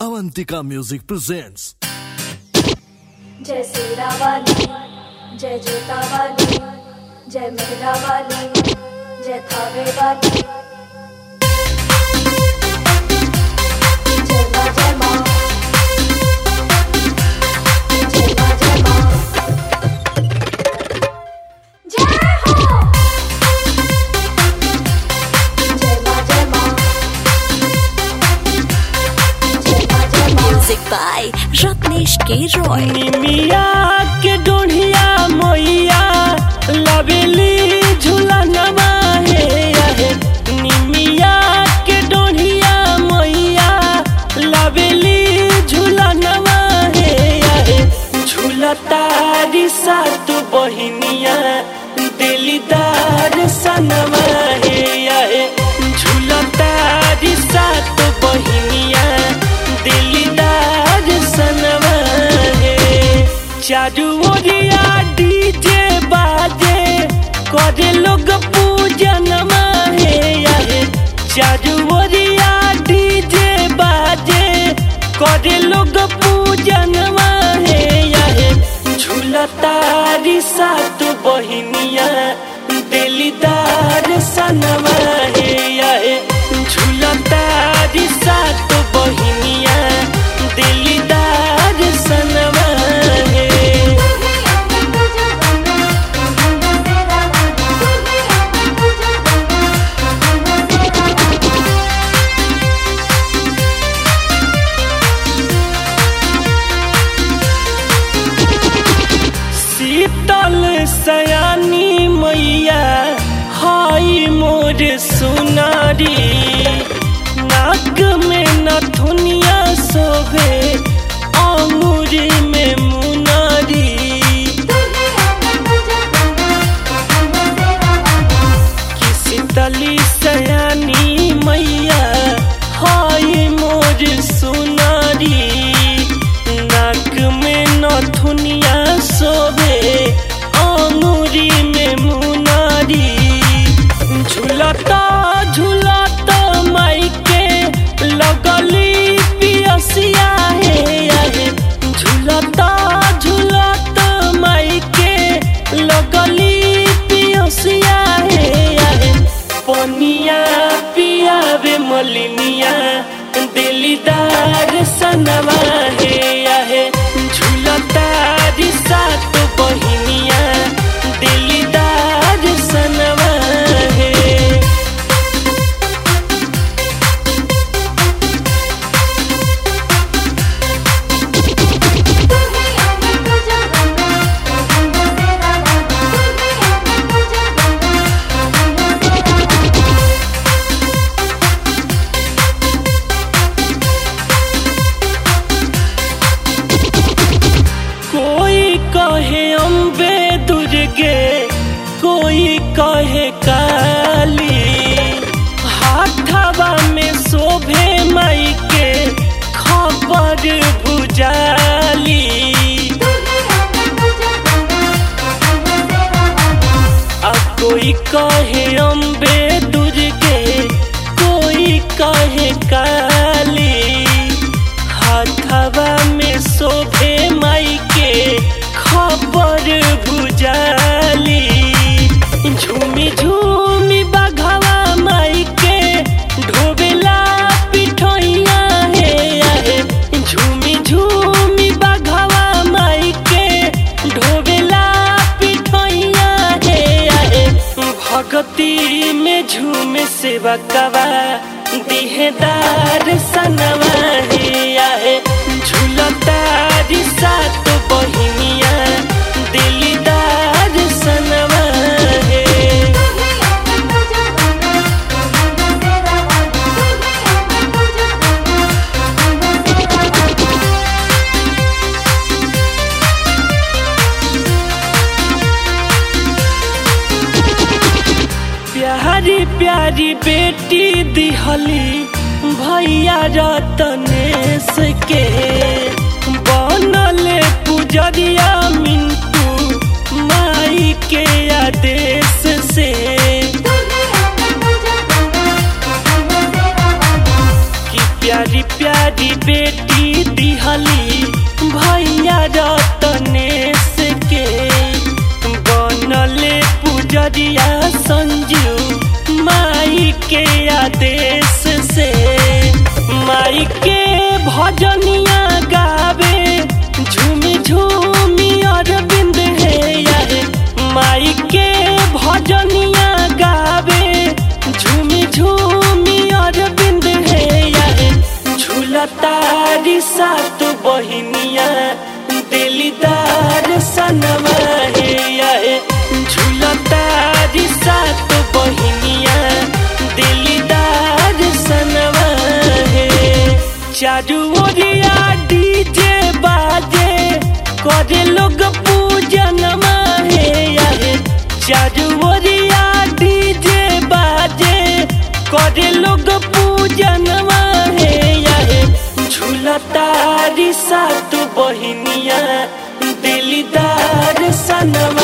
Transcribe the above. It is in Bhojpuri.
Avantika Music presents जय सेरा वाली, जय जोता वाली, जय मेहरा वाली, जय थावे वाली, जय माँ जय माँ, जय माँ जय माँ, जय हो, जय माँ जय माँ, जय माँ जय माँ। Music by Ratnesh K. Roy. निमिया के डोढ़िया मोइया लवेली झूलनवा हे आहे। निमिया के डोढ़िया मोइया लवेली झूलनवा हे आहे। झूलतारी सात बहिनिया दिलदार सनवा हे आहे। झूलतारी सात बहिनिया दिलदार सनवा हे। चारू ओरिया डीजे बाजे करे लोग पूजन हे आहे। चारू ओरिया डीजे बाजे करे लोग पूजन हे आहे। झूलतारी सात बहिनिया दिलदार सनवा हे आहे। झूलतारी सात बहिनिया दिलदार सनवा हे। शीतल सयानी मैया हाई मोर सुनारी। नाक में नथुनिया शोभे अंगूरी में मुनारी। कि शीतली सयानी मैया हाई मोर सुनारी। नाक में नथुनिया शोभे अंगूरी में मुनारी। झूलता झूलता माई के लगली पियसिया हे आहे। झूलता झूलता माई के लगली पियसिया हे आहे। पनिया पियावे मलिनिया दिलदार सनवा हे आहे। झूलतारी सात बहिनिया दिलदार सनवा हे। कोई कहे अम्बे दुर्गे, कोई कहे काली। हाथवा में शोभे माई के खबर भुजाली। आ कोई कहे अम्बे दुर्गे, कोई कहे काली। हाथवा में शोभे माई के खबर भुजाली। झूमी झूमी बघवा माई के ढोबेला पिठोइया हे आहे। झूमी झूमी बघवा माई के ढोबेला पिठोइया हे आहे। भगती में झूमे सेवकवा दिहेदार सनवा हे आहे। झूलतारी सात बहिनिया दिलदार सनवा हे। प्यारी प्यारी बेटी दिहली भैया रतनेश के। बनले पुजरिया मिंटू माई के आदेश से। कि प्यारी प्यारी बेटी भजनिया गावे झूमी झूमी अरविंद है याहे माई के भजनिया गावे झूमी झूमी अरविंद है याहे झूलतारी सात बहिनिया दिलदार सनवा है याहे झूलतारी सात बहिनिया दिलदार सनवा है चारू ओरिया डीजे बाजे करे लोग पूजन है याहे चारू ओरिया डीजे बाजे करे लोग पूजन है याहे झूलतारी सात बहिनिया दिलदार सनवा